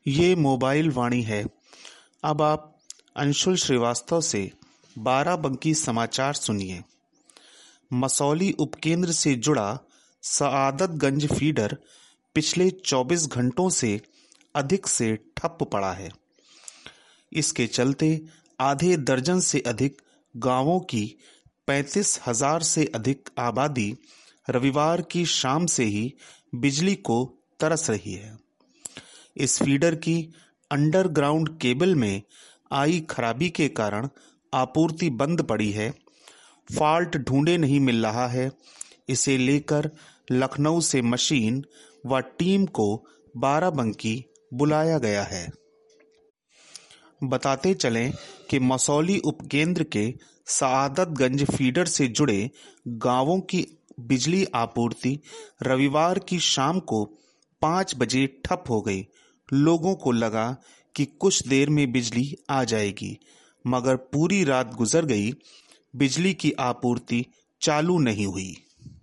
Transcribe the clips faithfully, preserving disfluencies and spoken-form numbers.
ये मोबाइल वाणी है। अब आप अंशुल श्रीवास्तव से बाराबंकी समाचार सुनिए। मसौली उपकेंद्र से जुड़ा सआदतगंज फीडर पिछले चौबीस घंटों से अधिक से ठप पड़ा है। इसके चलते आधे दर्जन से अधिक गांवों की पैंतीस हजार से अधिक आबादी रविवार की शाम से ही बिजली को तरस रही है। इस फीडर की अंडरग्राउंड केबल में आई खराबी के कारण आपूर्ति बंद पड़ी है। फॉल्ट ढूंढे नहीं मिल रहा है। इसे लेकर लखनऊ से मशीन व टीम को बाराबंकी बुलाया गया है। बताते चलें कि मसौली उपकेंद्र के सआदतगंज फीडर से जुड़े गांवों की बिजली आपूर्ति रविवार की शाम को पाँच बजे ठप हो गई। लोगों को लगा कि कुछ देर में बिजली आ जाएगी, मगर पूरी रात गुजर गई, बिजली की आपूर्ति चालू नहीं हुई।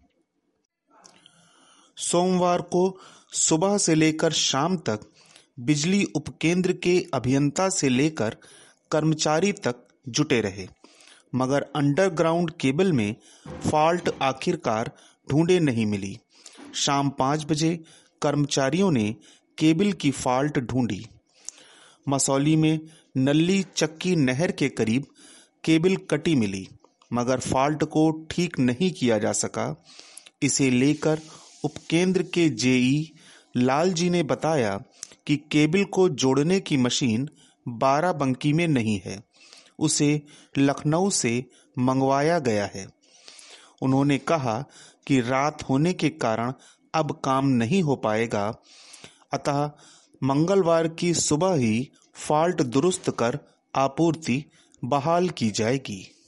सोमवार को सुबह से लेकर शाम तक बिजली उपकेंद्र के अभियंता से लेकर कर्मचारी तक जुटे रहे, मगर अंडरग्राउंड केबल में फॉल्ट आखिरकार ढूंढे नहीं मिली। शाम पाँच बजे कर्मचारियों ने केबल की फॉल्ट ढूंढी। मसौली में नल्ली चक्की नहर के करीब केबल कटी मिली, मगर फॉल्ट को ठीक नहीं किया जा सका। इसे लेकर उपकेंद्र के जेई लालजी ने बताया कि केबल को जोड़ने की मशीन बाराबंकी में नहीं है, उसे लखनऊ से मंगवाया गया है। उन्होंने कहा कि रात होने के कारण अब काम नहीं हो पाएगा, अतः मंगलवार की सुबह ही फॉल्ट दुरुस्त कर आपूर्ति बहाल की जाएगी।